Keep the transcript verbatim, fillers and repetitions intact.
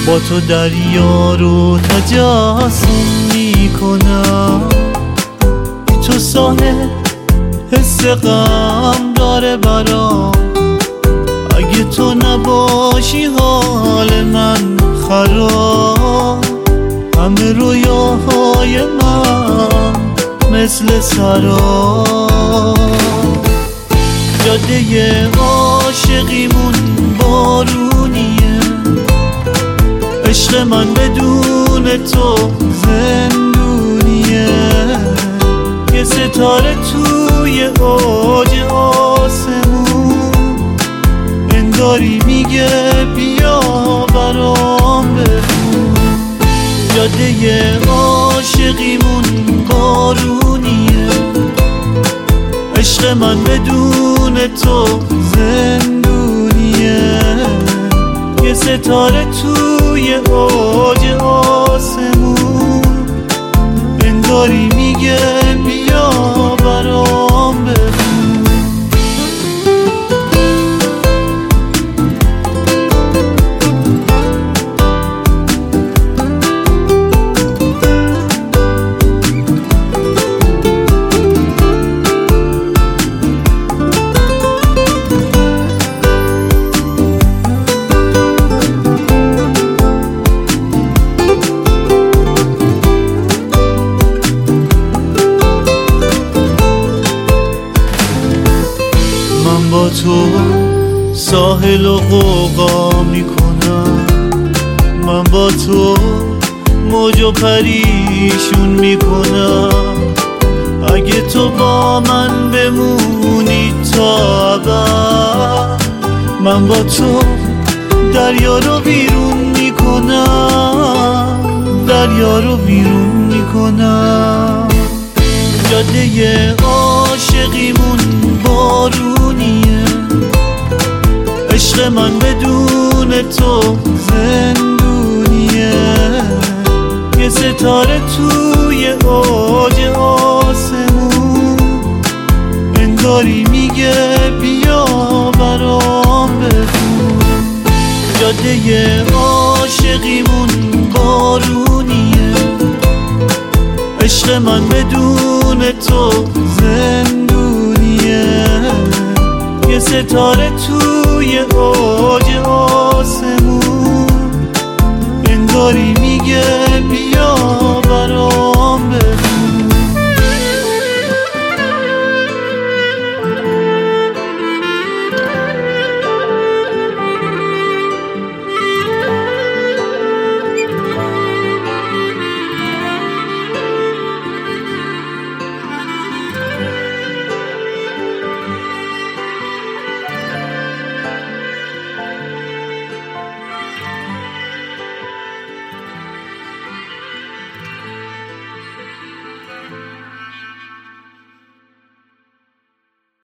با تو دریا رو تجسم میکنم، تو ساحل حس غم داره برام. اگه تو نباشی حال من خراب، همه رویاهای من مثل سراب. جاده عاشقیمون بارونیه، عشق من بدون تو زندونیه. یه ستاره توی اوج آسمون انگاری میگه بیا برام بخون. جاده عاشقیمون بارونیه، عشق من بدون تو زندونیه. یه ستاره توی اوج آسمون انگاری میگه بیا برام بخون. با تو ساحل و غوغا میکنم، من با تو موج و پریشون میکنم. اگه تو با من بمونی تا ابد، من با تو دریا رو بیرون میکنم، دریا رو بیرون میکنم. جاده عاشقیمون بارونیه، عشق من بدون تو زندونیه. یه ستاره توی اوج آسمون انگاری میگه بیا برام بخون. جاده عاشقیمون بارونیه، عشق من بدون تو زندونیه. یه ستاره توی اوج